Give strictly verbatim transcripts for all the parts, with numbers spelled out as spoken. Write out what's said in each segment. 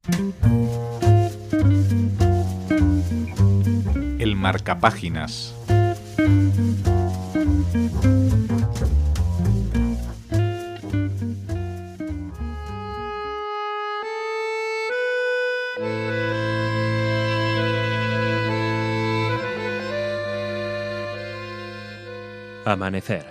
El marcapáginas. Amanecer.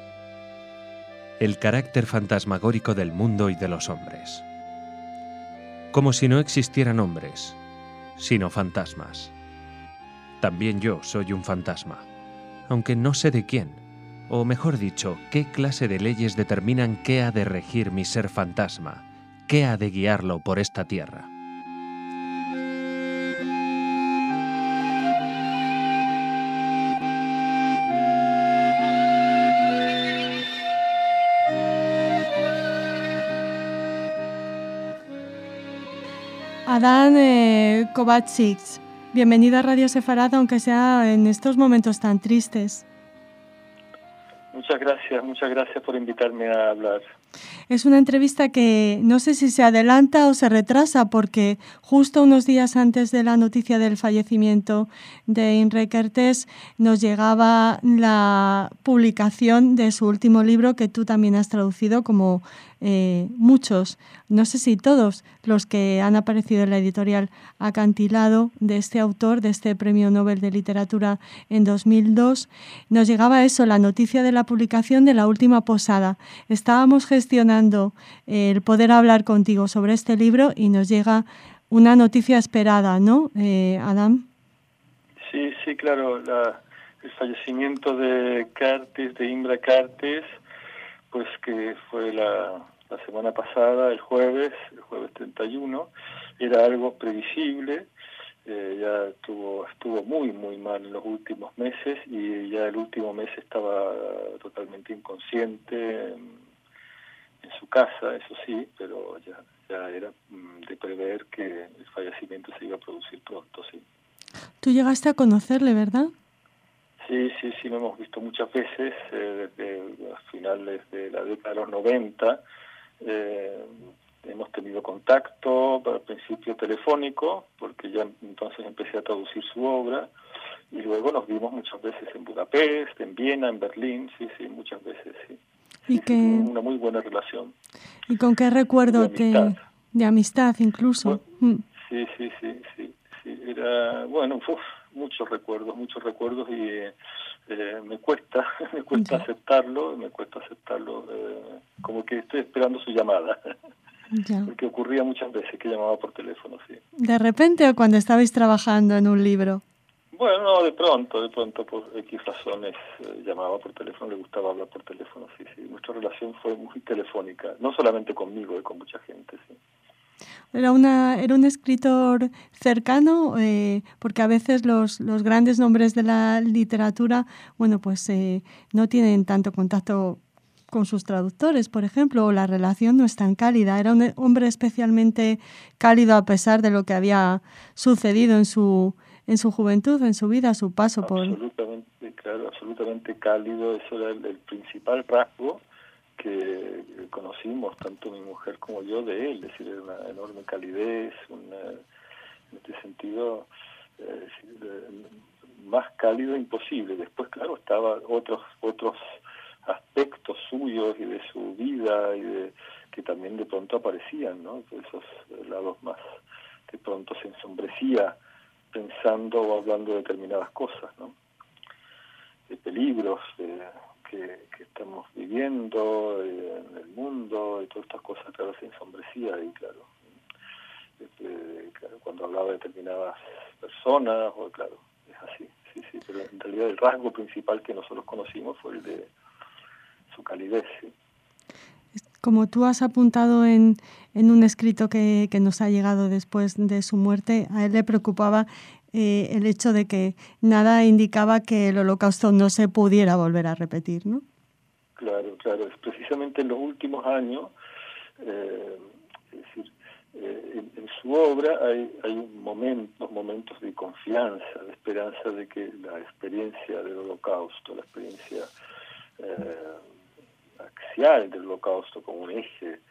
El carácter fantasmagórico del mundo y de los hombres. Como si no existieran hombres, sino fantasmas. También yo soy un fantasma, aunque no sé de quién, o mejor dicho, qué clase de leyes determinan qué ha de regir mi ser fantasma, qué ha de guiarlo por esta tierra. Adán eh, Kovačić, bienvenido a Radio Sefarad, aunque sea en estos momentos tan tristes. Muchas gracias, muchas gracias por invitarme a hablar. Es una entrevista que no sé si se adelanta o se retrasa, porque justo unos días antes de la noticia del fallecimiento de Imre Kertész nos llegaba la publicación de su último libro, que tú también has traducido, como eh, muchos, no sé si todos los que han aparecido en la editorial Acantilado, de este autor, de este Premio Nobel de Literatura en dos mil dos. Nos llegaba eso, la noticia de la publicación de La última posada. Estábamos gestionando eh, el poder hablar contigo sobre este libro y nos llega una noticia esperada, ¿no, eh, Adam? Sí, sí, claro, la, el fallecimiento de Kertész, de Imre Kertész, pues que fue la, la semana pasada, el jueves, el jueves treinta y uno, era algo previsible. Eh, ya estuvo, estuvo muy, muy mal en los últimos meses y ya el último mes estaba totalmente inconsciente en, en su casa, eso sí, pero ya, ya era de prever que el fallecimiento se iba a producir pronto, sí. Tú llegaste a conocerle, ¿verdad? Sí, sí, sí, lo hemos visto muchas veces, eh, desde a finales de la década de los noventa. Eh, hemos tenido contacto, al principio telefónico, porque ya entonces empecé a traducir su obra, y luego nos vimos muchas veces en Budapest, en Viena, en Berlín, sí, sí, muchas veces, sí. Y sí, que... sí, una muy buena relación. ¿Y con qué recuerdo de amistad. te... de amistad incluso? Bueno, mm. Sí, sí, sí, sí, sí, era, bueno, uf, muchos recuerdos, muchos recuerdos y eh, me cuesta, me cuesta ya. aceptarlo, me cuesta aceptarlo, eh, como que estoy esperando su llamada. Ya. Porque ocurría muchas veces que llamaba por teléfono, sí. ¿De repente o cuando estabais trabajando en un libro? Bueno, no, de pronto, de pronto por X razones eh, llamaba por teléfono, le gustaba hablar por teléfono, sí, sí. Nuestra relación fue muy telefónica, no solamente conmigo, eh, con mucha gente, sí. Era una era un escritor cercano, eh, porque a veces los, los grandes nombres de la literatura, bueno, pues eh, no tienen tanto contacto con sus traductores, por ejemplo, o la relación no es tan cálida. Era un hombre especialmente cálido a pesar de lo que había sucedido en su en su juventud, en su vida, su paso por... Absolutamente, claro, absolutamente cálido. Eso era el, el principal rasgo que conocimos, tanto mi mujer como yo, de él. Es decir, era una enorme calidez, una, en este sentido, eh, más cálido imposible. Después, claro, estaban otros otros aspectos suyos y de su vida y de que también de pronto aparecían, ¿no? Esos lados más, de pronto se ensombrecía pensando o hablando de determinadas cosas, ¿no? De peligros de, que, que estamos viviendo eh, en el mundo y todas estas cosas, claro, se ensombrecía y claro, eh, claro, cuando hablaba de determinadas personas, o claro, es así, sí, sí, pero en realidad el rasgo principal que nosotros conocimos fue el de su calidez, sí. Como tú has apuntado en, en un escrito que, que nos ha llegado después de su muerte, a él le preocupaba eh, el hecho de que nada indicaba que el Holocausto no se pudiera volver a repetir, ¿no? Claro, claro. Es precisamente en los últimos años, eh, es decir, eh, en, en su obra hay, hay momentos, momentos de confianza, de esperanza de que la experiencia del Holocausto, la experiencia eh, axial del Holocausto como un eje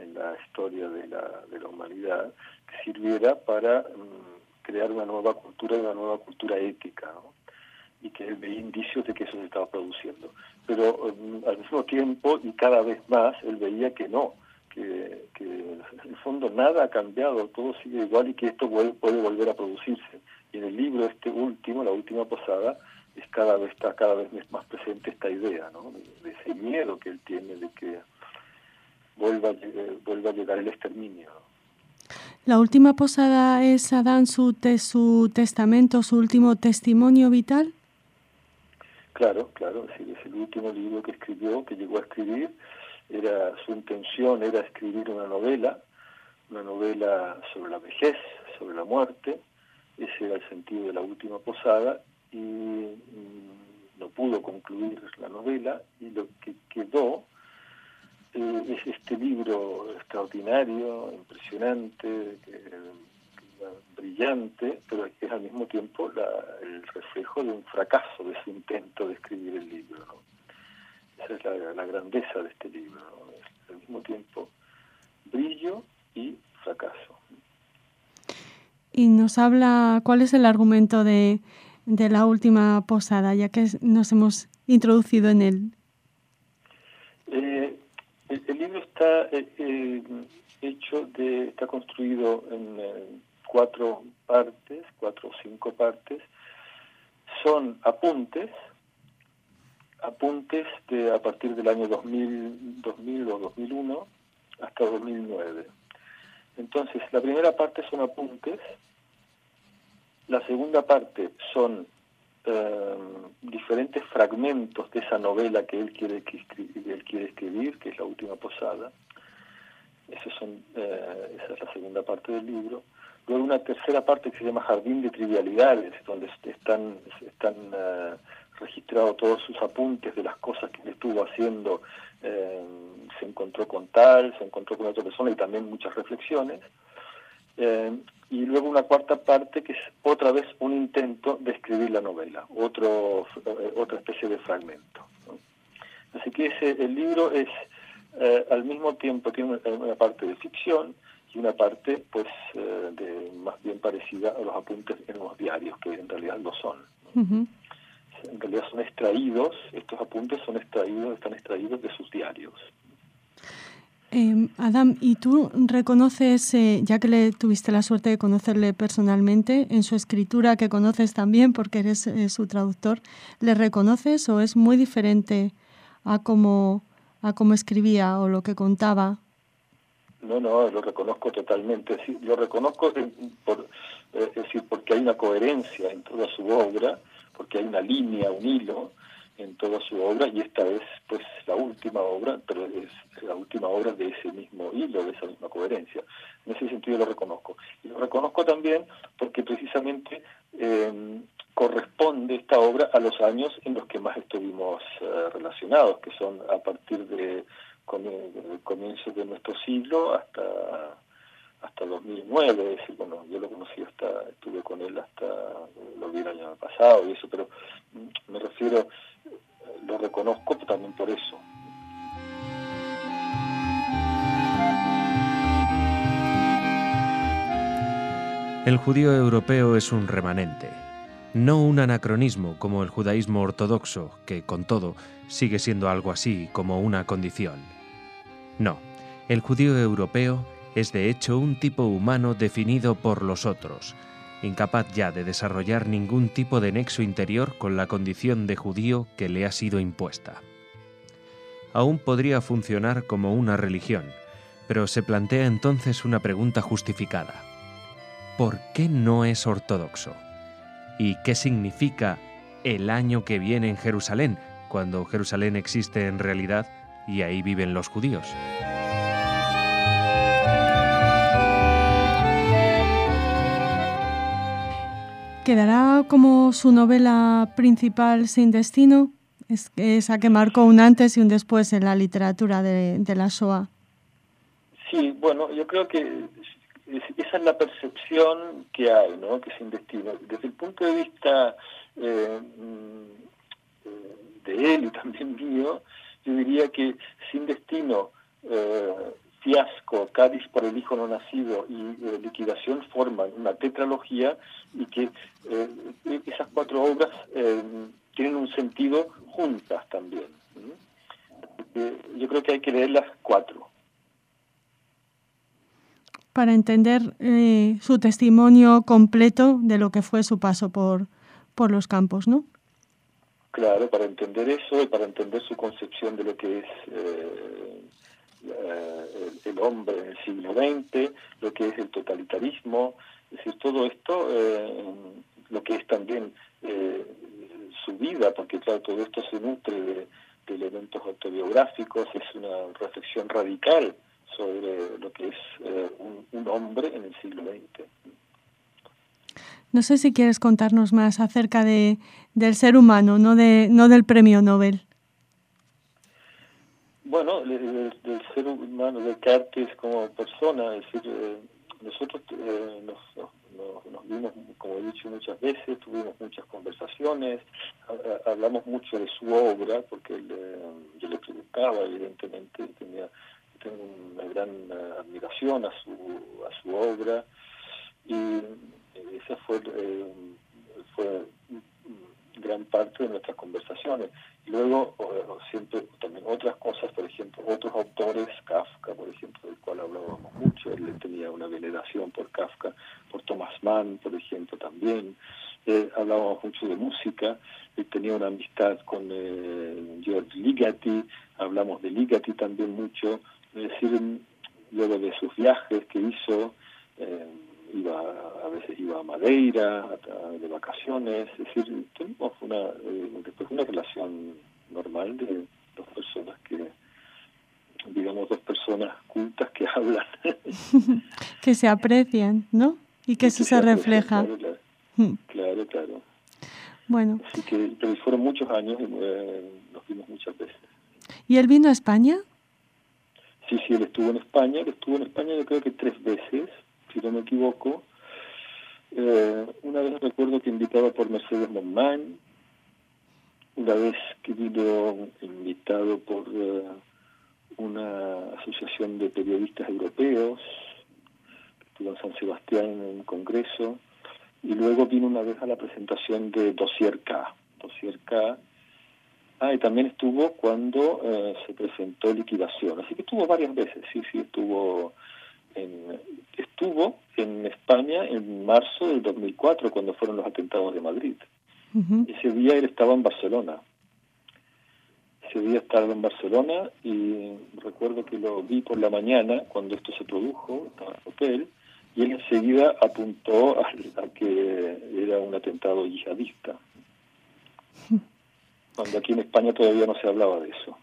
en la historia de la, de la humanidad, que sirviera para um, crear una nueva cultura, una nueva cultura ética, ¿no? Y que él veía indicios de que eso se estaba produciendo. Pero um, al mismo tiempo, y cada vez más, él veía que no, que, que en el fondo nada ha cambiado, todo sigue igual y que esto puede, puede volver a producirse. Y en el libro este último, La Última Posada, es cada vez está cada vez más presente esta idea, ¿no? De, de ese miedo que él tiene de que vuelva a, eh, vuelva a llegar el exterminio, ¿no? La Última Posada es, Adán, su, te, su testamento, su último testimonio vital. Claro, claro, es decir, es el último libro que escribió, que llegó a escribir. Era su intención era escribir una novela, una novela sobre la vejez, sobre la muerte. Ese era el sentido de La Última Posada, y mm, no pudo concluir la novela, y lo que quedó eh, es este libro extraordinario, impresionante, eh, brillante, pero que es al mismo tiempo la, el reflejo de un fracaso de su intento de escribir el libro, ¿no? Esa es la, la grandeza de este libro, ¿no? Es al mismo tiempo brillo y fracaso. Y nos habla cuál es el argumento de, de La Última Posada, ya que nos hemos introducido en él. Eh, el, el libro está eh, eh, hecho de, está construido en eh, cuatro partes, cuatro o cinco partes. Son apuntes, apuntes de a partir del año dos mil, dos mil o dos mil uno hasta dos mil nueve. Entonces, la primera parte son apuntes, la segunda parte son eh, diferentes fragmentos de esa novela que él quiere, que escribir, que él quiere escribir, que es La Última Posada. Esos son, eh, esa es la segunda parte del libro. Luego una tercera parte que se llama Jardín de Trivialidades, donde están, están uh, registrados todos sus apuntes de las cosas que él estuvo haciendo. Eh, se encontró con tal, se encontró con otra persona, y también muchas reflexiones. Eh, y luego una cuarta parte que es otra vez un intento de escribir la novela, otro eh, otra especie de fragmento, ¿no? Así que ese, el libro es eh, al mismo tiempo tiene una, una parte de ficción y una parte pues eh, de más bien parecida a los apuntes en los diarios, que en realidad lo son, ¿no? Uh-huh. En realidad son extraídos, estos apuntes son extraídos, están extraídos de sus diarios. Eh, Adam, ¿y tú reconoces, eh, ya que le tuviste la suerte de conocerle personalmente, en su escritura, que conoces también porque eres eh, su traductor, ¿le reconoces o es muy diferente a cómo, a cómo escribía o lo que contaba? No, no, lo reconozco totalmente. Sí, lo reconozco por, eh, es decir, porque hay una coherencia en toda su obra, porque hay una línea, un hilo en toda su obra, y esta es pues la última obra, pero es la última obra de ese mismo hilo, de esa misma coherencia. En ese sentido lo reconozco. Y lo reconozco también porque precisamente eh, corresponde esta obra a los años en los que más estuvimos eh, relacionados, que son a partir de comienzos de nuestro siglo hasta hasta dos mil nueve. Es decir, bueno, yo lo conocí hasta, estuve con él hasta, lo vi el año pasado y eso, pero me refiero, lo reconozco también por eso. El judío europeo es un remanente, no un anacronismo como el judaísmo ortodoxo, que, con todo, sigue siendo algo así como una condición. No, el judío europeo es de hecho un tipo humano definido por los otros, incapaz ya de desarrollar ningún tipo de nexo interior con la condición de judío que le ha sido impuesta. Aún podría funcionar como una religión, pero se plantea entonces una pregunta justificada. ¿Por qué no es ortodoxo? ¿Y qué significa el año que viene en Jerusalén, cuando Jerusalén existe en realidad y ahí viven los judíos? ¿Quedará como su novela principal Sin destino? Es esa que marcó un antes y un después en la literatura de, de la Shoah. Sí, bueno, yo creo que es, esa es la percepción que hay, ¿no? Que Sin destino. Desde el punto de vista eh, de él y también mío, yo diría que Sin destino eh, Fiasco, Cádiz por el hijo no nacido y eh, Liquidación forman una tetralogía y que eh, esas cuatro obras eh, tienen un sentido juntas también. Eh, yo creo que hay que leer las cuatro. Para entender eh, su testimonio completo de lo que fue su paso por, por los campos, ¿no? Claro, para entender eso y para entender su concepción de lo que es eh, eh, el, el hombre en el siglo veinte, lo que es el totalitarismo, es decir, todo esto, eh, lo que es también eh, su vida, porque claro, todo esto se nutre de, de elementos autobiográficos, es una reflexión radical sobre lo que es eh, un, un hombre en el siglo veinte. No sé si quieres contarnos más acerca de del ser humano, no de no del premio Nobel. Bueno, del, del ser humano, de Descartes como persona, es decir, eh, nosotros eh, nos, nos, nos vimos, como he dicho muchas veces, tuvimos muchas conversaciones, a, a, hablamos mucho de su obra, porque él, eh, yo le preguntaba, evidentemente, tenía tengo una gran uh, admiración a su a su obra, y esa fue eh, fue gran parte de nuestras conversaciones. Y luego uh, siempre también otras cosas, por ejemplo, otros autores, Kafka, por ejemplo, del cual hablábamos mucho, él tenía una veneración por Kafka, por Thomas Mann, por ejemplo, también. Eh, hablábamos mucho de música, él tenía una amistad con eh, George Ligeti, hablamos de Ligeti también mucho, es decir, luego de sus viajes que hizo, eh, iba a veces iba a Madeira a, a, de vacaciones, es decir, tenemos una eh, después una relación normal de dos personas que, digamos, dos personas cultas que hablan. Que se aprecian, ¿no? Y que y eso que se, se refleja. Claro, claro. Mm. claro, claro. Bueno. Así que, pero fueron muchos años y eh, nos vimos muchas veces. ¿Y él vino a España? Sí, sí, él estuvo en España, él estuvo en España yo creo que tres veces, si no me equivoco. Eh, una vez recuerdo que invitado por Mercedes Montmán, una vez que vino invitado por uh, una asociación de periodistas europeos, que estuvo en San Sebastián en un congreso, y luego vino una vez a la presentación de Dossier K. Dossier K. Ah, y también estuvo cuando uh, se presentó Liquidación, así que estuvo varias veces, sí, sí, estuvo en, estuvo en España en marzo del dos mil cuatro, cuando fueron los atentados de Madrid. Uh-huh. Ese día él estaba en Barcelona, ese día estaba en Barcelona y recuerdo que lo vi por la mañana cuando esto se produjo, estaba en el hotel, y él enseguida apuntó a, a que era un atentado yihadista. Cuando aquí en España todavía no se hablaba de eso.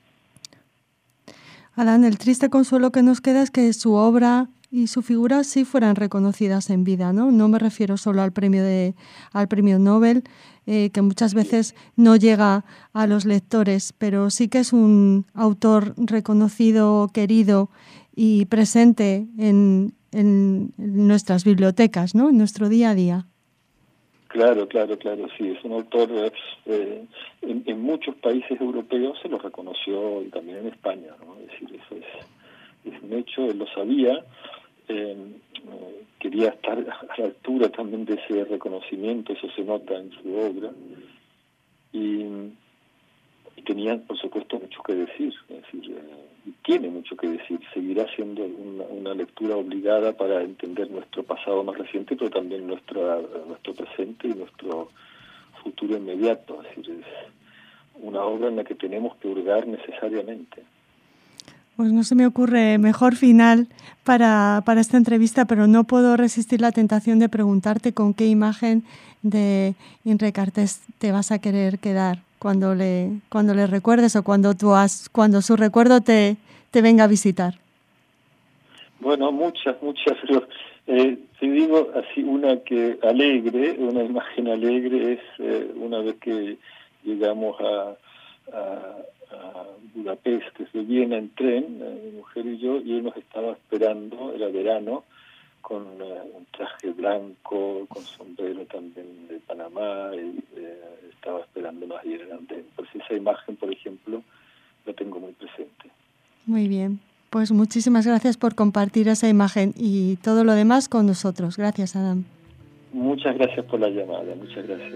Alan, el triste consuelo que nos queda es que su obra y su figura sí fueran reconocidas en vida, ¿no? No me refiero solo al premio de al premio Nobel, eh, que muchas veces no llega a los lectores, pero sí que es un autor reconocido, querido y presente en, en, en nuestras bibliotecas, ¿no? En nuestro día a día. Claro, claro, claro, sí, es un autor, eh, en, en muchos países europeos se lo reconoció y también en España, ¿no? Es decir, eso es, es un hecho, él lo sabía, eh, quería estar a la altura también de ese reconocimiento, eso se nota en su obra, y, y tenía, por supuesto, mucho que decir, es decir, eh, y tiene mucho que decir, seguirá siendo una, una lectura obligada para entender nuestro pasado más reciente, pero también nuestro, nuestro presente y nuestro futuro inmediato, es decir, es una obra en la que tenemos que hurgar necesariamente. Pues no se me ocurre mejor final para, para esta entrevista, pero no puedo resistir la tentación de preguntarte con qué imagen de Imre Kertész te vas a querer quedar cuando le cuando le recuerdes o cuando tú has cuando su recuerdo te, te venga a visitar. Bueno, muchas, muchas, pero eh, te digo así una que alegre, una imagen alegre es eh, una vez que llegamos a, a a Budapest, desde Viena en tren, eh, mi mujer y yo, y él nos estaba esperando, era verano, con eh, un traje blanco, con sombrero también de Panamá, y eh, estaba esperándonos ahí en el andén. Pues esa imagen, por ejemplo, la tengo muy presente. Muy bien. Pues muchísimas gracias por compartir esa imagen y todo lo demás con nosotros. Gracias, Adam. Muchas gracias por la llamada, muchas gracias.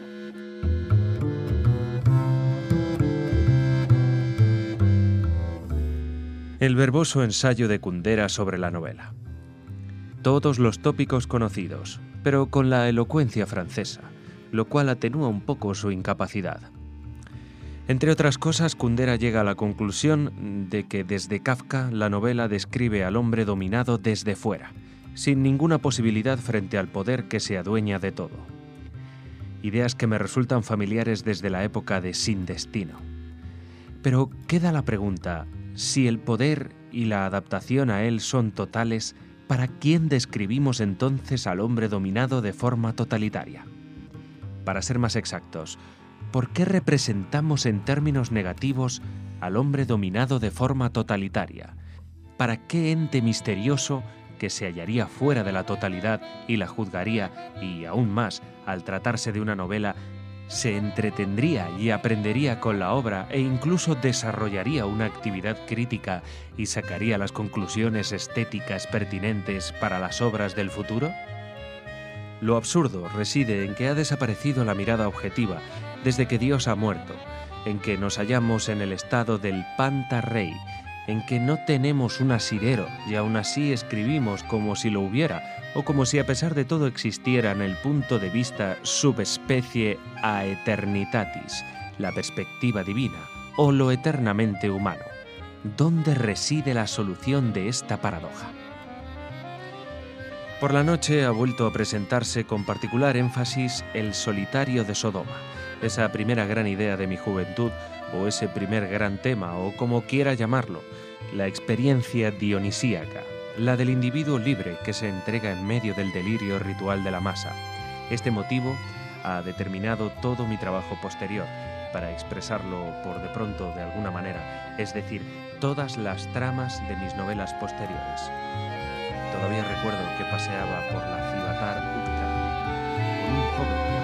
El verboso ensayo de Kundera sobre la novela. Todos los tópicos conocidos, pero con la elocuencia francesa, lo cual atenúa un poco su incapacidad. Entre otras cosas, Kundera llega a la conclusión de que desde Kafka la novela describe al hombre dominado desde fuera, sin ninguna posibilidad frente al poder que se adueña de todo. Ideas que me resultan familiares desde la época de Sin Destino. Pero queda la pregunta, si el poder y la adaptación a él son totales, ¿para quién describimos entonces al hombre dominado de forma totalitaria? Para ser más exactos, ¿por qué representamos en términos negativos al hombre dominado de forma totalitaria? ¿Para qué ente misterioso que se hallaría fuera de la totalidad y la juzgaría, y aún más, al tratarse de una novela, se entretendría y aprendería con la obra e incluso desarrollaría una actividad crítica y sacaría las conclusiones estéticas pertinentes para las obras del futuro? Lo absurdo reside en que ha desaparecido la mirada objetiva desde que Dios ha muerto, en que nos hallamos en el estado del panta rei, en que no tenemos un asidero y aún así escribimos como si lo hubiera, o como si a pesar de todo existiera en el punto de vista subespecie a eternitatis, la perspectiva divina, o lo eternamente humano. ¿Dónde reside la solución de esta paradoja? Por la noche ha vuelto a presentarse con particular énfasis El solitario de Sodoma, esa primera gran idea de mi juventud, o ese primer gran tema, o como quiera llamarlo, la experiencia dionisíaca, la del individuo libre que se entrega en medio del delirio ritual de la masa. Este motivo ha determinado todo mi trabajo posterior, para expresarlo por de pronto de alguna manera, es decir, todas las tramas de mis novelas posteriores. Todavía recuerdo que paseaba por la Civatar Utka con un joven